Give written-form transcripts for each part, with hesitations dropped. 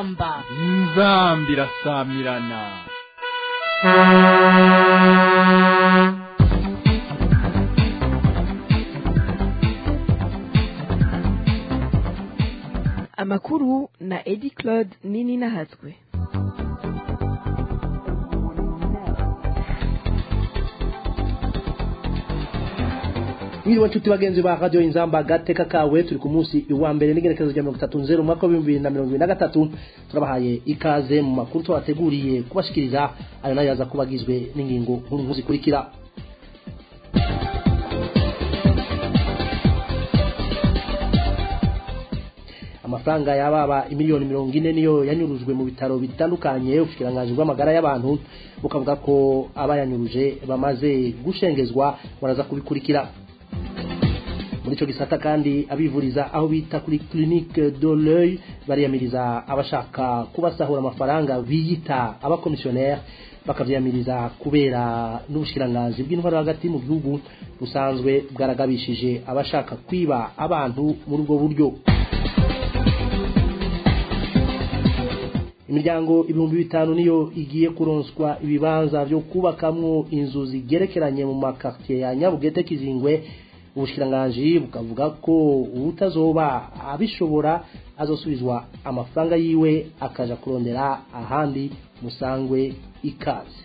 inzamba irasamirana. Amakuru na Edi Claude Nini Nahatswe. Mwiriwe nshuti bagenzi ba Radio Inzamba gateka kawe, turi ku munsi wa mbere n'igerekezo rya 30 mwaka wa 2023. Turabahaye ikaze mu makuru twateguriye kubashikiriza, ayo nayo yaza kubagizwe n'ingingo nkuru zikurikira. Amafaranga yababa imiliyoni 40 niyo yanyurujwe mu bitaro bitandukanye. Ubushikiranganje bw'amagara y'abantu bukavuga ko abayanyuruje bamaze gushengezwa, baraza kubikurikira. Muri cyo gisata kandi abivuriza aho bita kuri Clinique de l'Oeil bariyamiriza abashaka kubasahura amafaranga biyita abakomissionnaire, bakavyamiriza kubera n'ubushikiranganje bw'intwaro hagati mu gihugu busanzwe bwaragabishije abashaka kwiba abantu muri ubwo buryo. Imiryango 5,000 niyo igiye kuronswa ibibanza byo kubakamwo inzu zigerekeranye mu makartier ya Nyabugete Kizingwe. Ubushikiranganje bukavuga ko utazoba abishobora azosubizwa amafaranga yiwe akaja kurondera ahandi. Musangwe ikaze.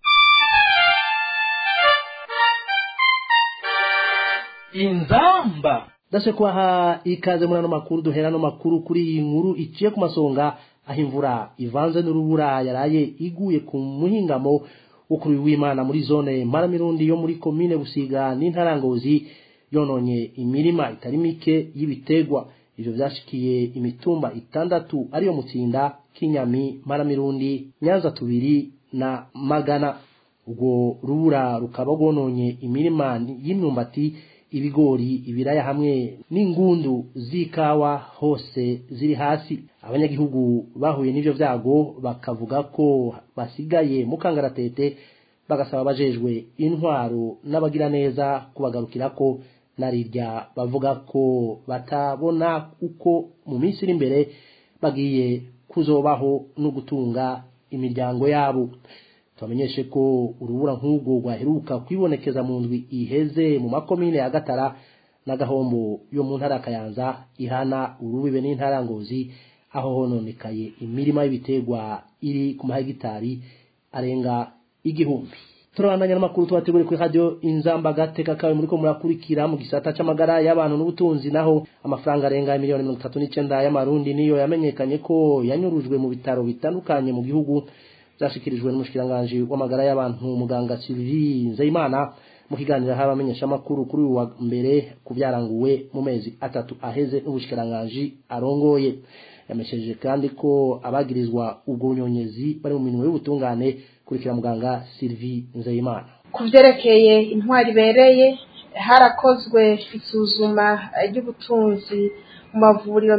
Inzamba Dashe kwaha ikaze muri ano makuru. Duhera no makuru kuri iyi nkuru iciye ku masonga, aho imvura ivanze n'urubura yaraye iguye ku muhingamo wo kuri w'Imana muri zone Maramirundi yo muri commune Busiga n'Intarangozi, yononye imirima itari mike y'ibitegwa. Ivyo vyashikiye imitumba 6 ariyo Mutsinda, Kinyami, Maramirundi, Nyanza 2 na Magana. Ubwo rubura rukaba gononye imirima y'imyumbati, ibigori, ibiraya hamwe n'ingundu z'ikawa hose ziri hasi. Abanyagihugu bahuye n'ivyo vyago bakavuga ko basigaye mu kangaratete, bagasaba bajejwe intwaro n'abagira neza kubagarukira ko narirya bavuga ko batabona uko mu minsi iri imbere bagiye kuzobaho no gutunga imiryango yabo. Twamenyeshe ko urubura nk'ubwo rwaheruka kwibonekeza mu ndwi iheze mu makomine ya Gatara na Gahombo yo mu ntara Kayanza ihana urubibe n'Intarangozi, aho hononekaye imirima y'ibitegwa iri ku mahegitari arenga 1000. Turabandanya n'amakuru twateguriye kuri Radio Inzamba gateka kawe muri ko murakurikira. Mu gisata c'amagara y'abantu n'ubutunzi naho amafaranga arenga miliyoni 39 y'amarundi niyo yamenyekanye ko yanyurujwe mu bitaro bitandukanye mu gihugu. Zashikirijwe n'umushikiranganje w'amagara y'abantu muganga Sylvie Nzeyimana mu kiganiro habamenyesha makuru kuri wa mbere kubyaranguwe mu mezi 3 aheze n'ubushikiranganje arongoye. Yamesheje kandi ko abagirizwa ubwo bunyonyezi bari mu minwe y'ubutungane. Kurikira muganga Sylvie Nzeyimana. Kuvyerekeye intwari bereye, harakozwe isuzuma ry'ubutunzi mu mavuriro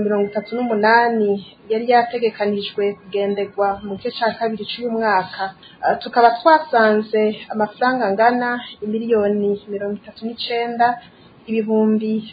38 yari yategekanijwe kugenderwa mu gice ca kabiri cy'uyu mwaka. Tukaba twasanze amafaranga angana imiliyoni 39 ibihumbi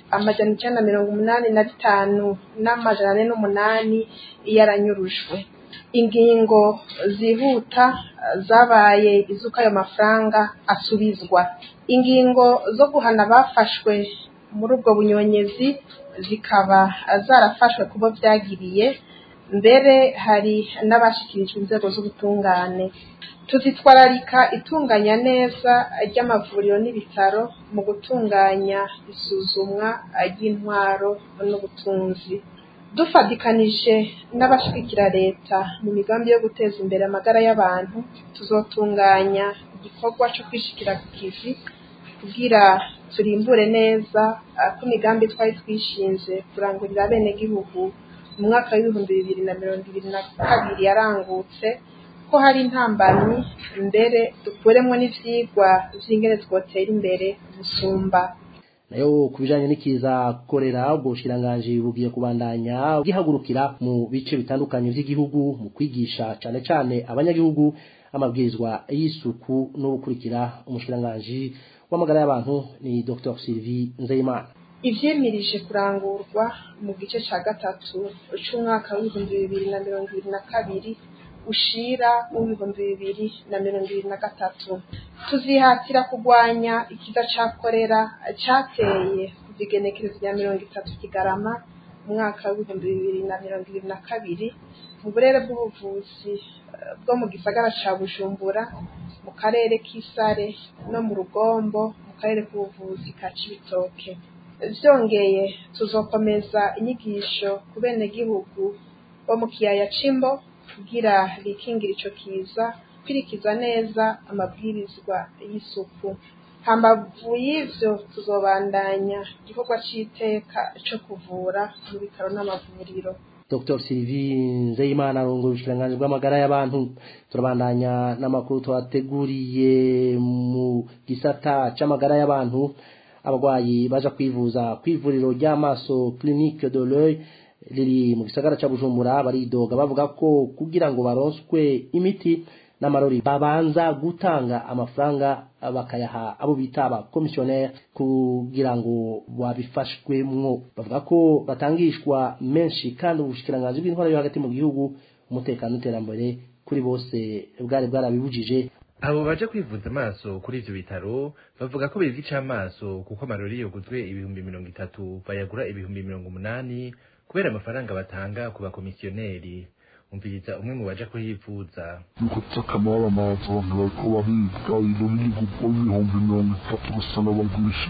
985 n'amajana 408 yaranyurujwe. Ingingo zihuta zabaye izuka ayo mafaranga asubizwa. Ingingo zo guhana bafashwe muri ubwo bunyonyezi zikaba zarafashwe kubo byagiriye, mbere hari n'abashikirijwe inzego z'ubutungane. Tuzitwararika itunganya neza ry'amavuriro n'ibitaro mu gutunganya isuzumwa ry'intwaro n'ubutunzi. Dufadikanije n'abashikira leta mu migambi yo guteza imbere amagara y'abantu, tuzotunganya igikorwa cyo kwishikira ku kivi kugira turimbure neza ko imigambi twari twishinze kurangurira bene gihugu mu mwaka w'2022 yarangutse, ko hari intambamyi, mbere dukuremwe n'ivyigwa vy'ingene twotera imbere gusumba. Nayo kubijanye n'ikiza korera, ubwo bushiranganje bugiye kubandanya gihagurukira mu bice bitandukanye vy'igihugu mu kwigisha cyane cyane abanyagihugu amabwirizwa y'isuku no gukurikira. Umushiranganje w'amagara y'abantu ni Dr. Sylvie Nzeyimana. ivyimirije kurangurwa mu gice ca gatatu c'umwaka w'ibihumbi 2022 ushira w'ibihumbi 2023. Tuzihatira kurwanya ikiza ca korera cateye kuva igenekerezo rya 30 Kigarama mu mwaka w'ibihumbi 2022 mu burere bw'ubuvuzi bwo mu gisagara ca Bujumbura, mu karere k'Isare no mu Rugombo mu karere k'ubuvuzi ka Cibitoke. Vyongeye tuzokomeza inyigisho ku benegihugu bo mu kiyaya c'Imbo kugira bikingira ico kiza, kwirikiza neza amabwirizwa y'isuku. Hambavu y'ivyo tuzobandanya igikorwa c'iteka co kuvura mu bitaro n'amavuriro. Dr. Sylvie Nzeyimana arongoye ubushikiranganji bw'amagara y'abantu. Turabandanya n'amakuru twateguriye mu gisata c'amagara y'abantu. Abagwayi baja kwivuza kw'ivuriro ry'amaso Clinique de l'Oeil riri mu gisagara ca Bujumbura baridoga bavuga ko kugira ngo baronswe imiti n'amarori babanza gutanga amafaranga bakayaha abo bita aba commissionnaire kugira ngo babifashwemwo. Bavuga ko batangishwa menshi kandi ubushikiranganji bw'intwara yo hagati mu gihugu, umutekano n'iterambere kuri bose bwari bwarabibujije. Abo baje kwivuza amaso kuri ivyo bitaro bavuga ko bivye icamaso kuko amarori yoguzwe 30 bayagura 80 kubera amafaranga batanga ku bakomisiyoneri. Umviriza umwe mu baje kuhivuza. Nuko takamara amaso ntabwo bahiga ibintu bigubwo 30 basana bagurisha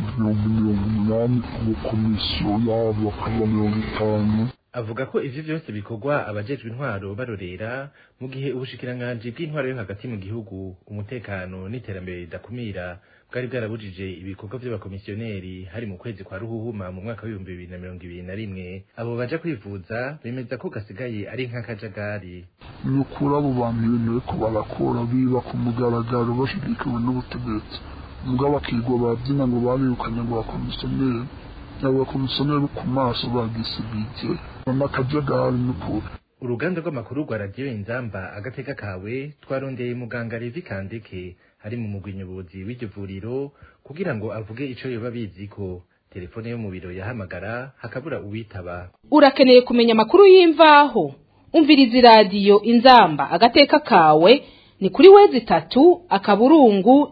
80 ku komisiyo yabo bakaba 50. Avuga ko ivyo vyose bikorwa abajejwe intwaro barorera mu gihe ubushikiranganji bw'intwaro yo hagati mu gihugu, umutekano n'iterambere ridakumira bwari bwarabujije ibikorwa vy'abakomisiyoneri hari mu kwezi kwa Ruhuhuma mu mwaka wa 2021. Abo baje kwivuza bemeza ko gasigaye ari nk'akajagari. Nukura abo bantu bene ko barakora biba ku mugaragaro bashigikiwe n'ubutegetsi, mugabo akigwa babyina ngo babirukanye ngo bakomisiyoneri abakomisiyoneri ku maso bagisibije n'akajagari n'ukuri. Uruganda rw'amakuru rwa Radio Inzamba agateka kawe twarondeye muganga Levi Kandeke hari mu mugwi nyobozi w'iryo vuriro kugira ngo avuge ico yoba biziko. Telefone yo mu biro yahamagara hakabura uwitaba. Urakeneye kumenya amakuru y'imvaho? Umviriza Radio Inzamba agateka kawe ni kuri wezi 3 akaburungu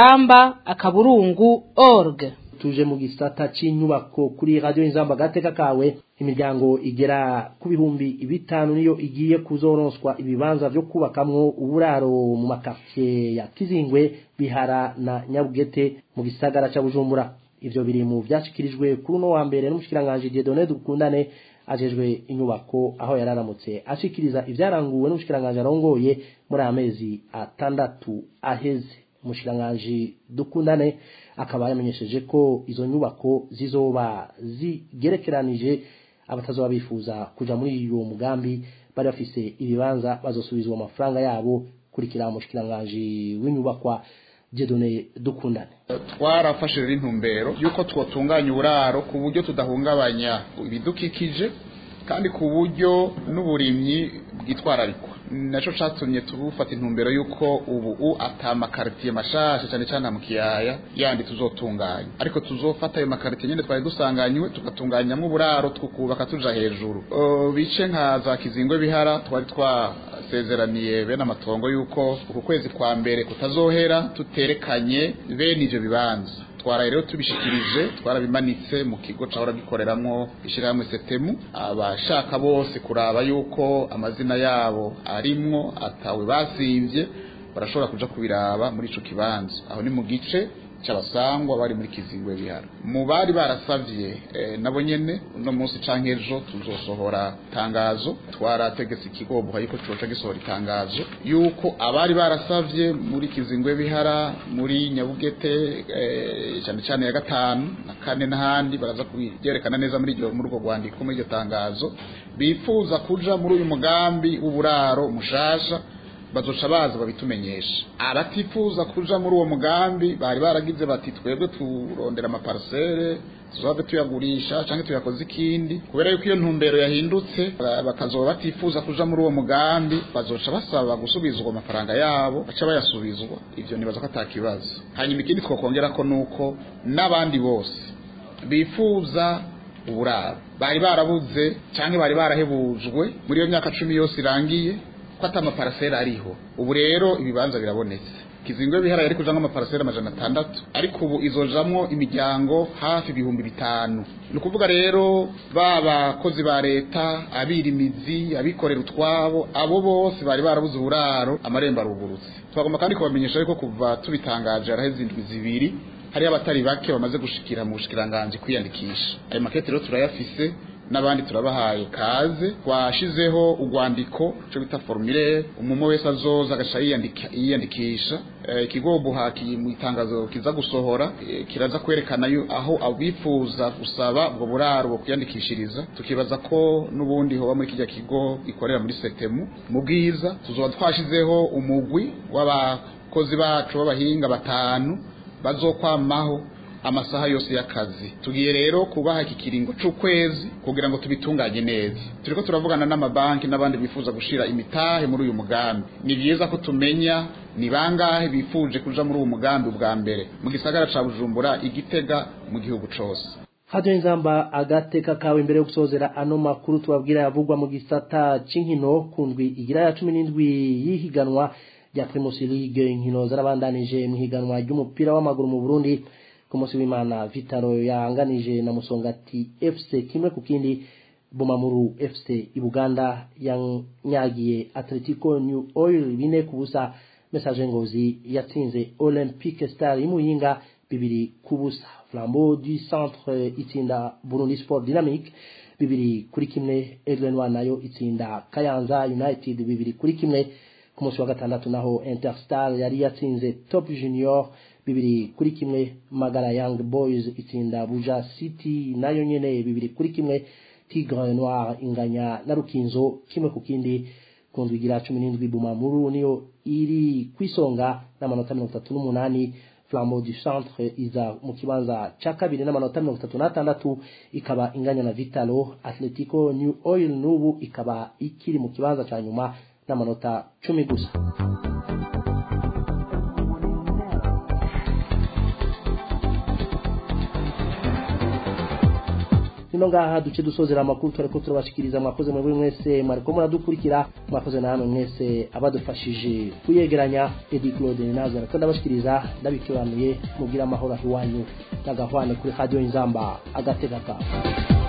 inzamba.org. Tuje mu gisata c'inyubako kuri Radio Inzamba gateka kawe. Imiryango igera ku bihumbi 5 niyo igiye kuzoronswa ibibanza vyo kubakamwo uburaro mu makartier ya Kizingwe, Bihara na Nyabugete mu gisagara ca Bujumbura. Ivyo biri mu vyashikirijwe kuri no wa mbere n'umushikiranganje Dieudonné Dukundane ajejwe inyubako, aho yararamutse ashikiriza ivyaranguwe n'umushikiranganje arongoye muri amezi 6 aheze. Umushikiranganje Dukundane akaba yamenyesheje ko izo nyubako zizoba zigerekeranije abatazoba bifuza kuja muri uwo mugambi bari bafise ibibanza bazosubizwa amafaranga yabo. Kurikira umushikiranganje w'inyubakwa Dieudonné Dukundane. Twarafashe intumbero yuko twotunganya uburaro ku buryo tudahungabanya ibidukikije kandi ku buryo n'uburimyi bwitwararikwa. Naco catumye tubufata intumbero yuko ubu atamakartier mashasha cyane cyane mu kiyaya yandi tuzotunganya, ariko tuzofata ayo makartier nyene twari dusanganywe tugatunganyamwe uburaro twukubaka tuja hejuru. Bice nka za Kizingwe, Bihara twari twasezeraniye bene amatongo yuko uku kwezi kwa mbere kutazohera tuterekanye bene ivyo bibanza. Twara rero tubishikirije, twarabimanitse mu kigo cahora gikoreramwo ishiramwe Setemu. Abashaka bose kuraba yuko amazina yabo arimwo atawe basivye barashobora kuja kubiraba muri ico kibanza. Aho ni mu gice cy'abasangwa bari muri Kizingwe, Bihara. Mu bari barasavye nabo nyene no munsi canke ejo tuzosohora tangazo. Twarategetse ikigo buha yuko coca gisohora itangazo yuko abari barasavye muri Kizingwe, Bihara, muri Nyabugete cyane cyane ya 5 na 4 n'ahandi baraza kubyerekana neza muri urwo rwandiko muri iryo tangazo bifuza kuja muri uyu mugambi w'uburaro mushasha bazoca baza babitumenyesha. Abatifuza kuja muri uwo mugambi bari baragize bati twebwe turondera amaparcelle tuzabe tuyagurisha canke tuyakoze ikindi, kubera yuko iyo ntumbero yahindutse bakazoba batifuza kuja muri uwo mugambi bazoca basaba gusubizwa amafaranga yabo baca bayasubizwa. Ivyo nibaza ko atakibazo. Hanyuma ikindi twokongera ko nuko n'abandi bose bifuza uburaro bari barabuze cyangwa bari barahebujwe muri iyo myaka 10 yose irangiye ko atama parcelle ariho. Ubu rero ibibanza birabonetse. Kizingwe bihara yari kujamwe amaparcelle 600 ariko ubu izojamwo imiryango hafi 5,000. Nukuvuga rero baba kozi ba leta, abirimizi, abikorera utwabo, abo bose bari barabuze uburaro, amarembo arugurutse. Twagomba kandi kubamenyesha yuko kuva tubitangaje araheze indwi zibiri hari abatari bake bamaze gushikira mu bushikiranganje kwiyandikisha. Ayo makete rero turayafise n'abandi turabahaye kaze. Twashizeho ugwandiko cyo bita formulaire, umumo wese azoza agasha yiyandikisha. Ikigo haki mu itangazo kiza gusohora kiraza kwerekana aho abifuza gusaba ubwo buraro bwo kwiyandikishiriza. Tukibaza ko nubundi ho muri kijya kigo ikorera muri Setemu mu Bwiza tuzoba twashizeho umugwi w'abakozi bacu b'abahinga 5 bazokwamaho amasaha yose y'akazi. Tugiye rero kubaha iki kiringo c'ukwezi kugira ngo tubitunganye neza. Turiko turavugana n'amabanki n'abandi bifuza gushira imitahe muri uyu mugambi. Ni byiza ko tumenya ni bangahe bifuje kuja muri uyu mugambi ubwa mbere mu gisagara ca Bujumbura, Igitega, mu gihugu cose. Radio Inzamba agateka kawe imbere yo gusozera ano makuru tubabwira yavugwa mu gisata c'inkino kundwi igira ya 17 yihiganwa ya Primus League. Inkino zarabandanije mu higanwa ry'umupira w'amaguru mu Burundi. Ku munsi w'Imana Vitaro yanganije na Musongati FC kimwe ku kindi. Bumamuru FC Ibuganda yanyagiye Atletico New Oil 4-0. Message Ngozi yatsinze Olympique Star Imuyinga 2-0. Flambeau du Centre itsinda Burundi Sport Dynamique 2-1. Aigle nayo itsinda Kayanza United 2-1. Ku munsi wa gatandatu naho Interstar yari yatsinze Top Junior 2-1. Magara Young Boys itsinda Buja City nayo nyene 2-1. Tigre Noir inganya na Rukinzo kimwe ku kindi. Kundwigira 17 Bumamuru niyo iri kwisonga n'amanota 38. Flambeau du Centre iza mu kibanza ca kabiri n'amanota 36 ikaba inganya na Vitalo. Atletico New Oil nubu ikaba ikiri mu kibanza ca nyuma n'amanota 10 gusa. Nino ngaha duce dusozera amakuru tureko turabashikiriza. Mwakoze mwebwe mwese mwariko muradukurikira, mwakoze namwe mwese abadufashije kuyegeranya. Edi Claude Nazara ko ndabashikiriza ndabikiranuye mugira amahoro ahiwanyu n'agahwane kuri Radio Inzamba agateka kawe.